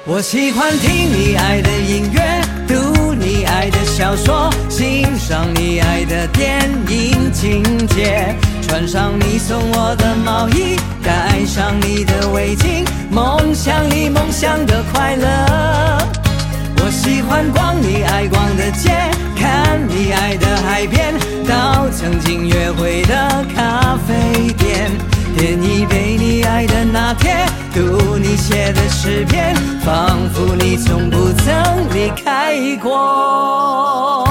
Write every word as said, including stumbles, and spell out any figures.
我喜欢听你爱的音乐，读你爱的小说，欣赏你爱的电影情节，穿上你送我的毛衣，戴上你的围巾，梦想你梦想的快乐。我喜欢逛你爱逛的街，看你爱的海边，到曾经约会的咖啡店，点一杯你爱的拿铁，读你写的诗篇，仿佛你从不曾离开过。